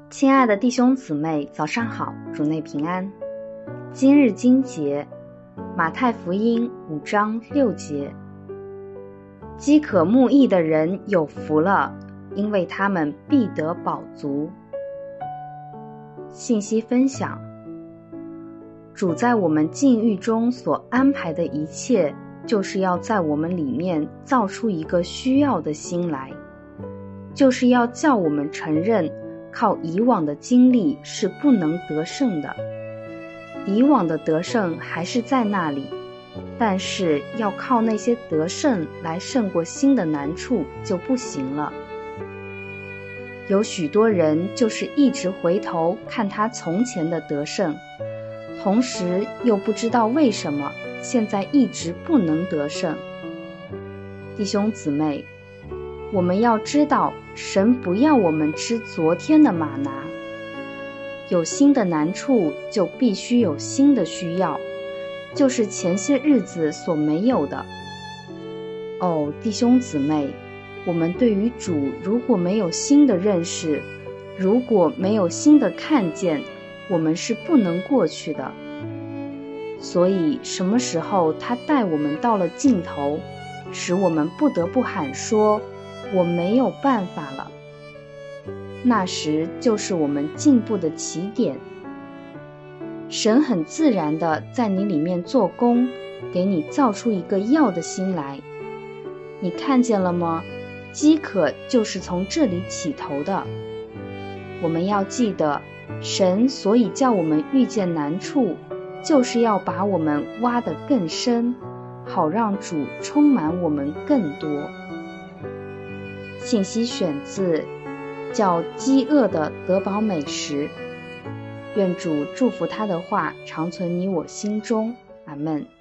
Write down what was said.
亲爱的弟兄姊妹，早上好，主内平安。今日经节，马太福音5章6节。饥渴慕义的人有福了，因为他们必得饱足。信息分享：主在我们境遇中所安排的一切，就是要在我们里面造出一个需要的心来，就是要叫我们承认靠以往的经历是不能得胜的，以往的得胜还是在那里，但是要靠那些得胜来胜过新的难处就不行了。有许多人就是一直回头看他从前的得胜，同时又不知道为什么现在一直不能得胜。弟兄姊妹，我们要知道，神不要我们吃昨天的玛拿。有新的难处，就必须有新的需要，就是前些日子所没有的。哦，弟兄姊妹，我们对于主如果没有新的认识，如果没有新的看见，我们是不能过去的。所以什么时候他带我们到了尽头，使我们不得不喊说，我没有办法了，那时就是我们进步的起点。神很自然地在你里面做工，给你造出一个要的心来。你看见了吗？饥渴就是从这里起头的。我们要记得，神所以叫我们遇见难处，就是要把我们挖得更深，好让主充满我们更多。信息选自叫饥饿的得饱美食。愿主祝福他的话常存你我心中，阿们。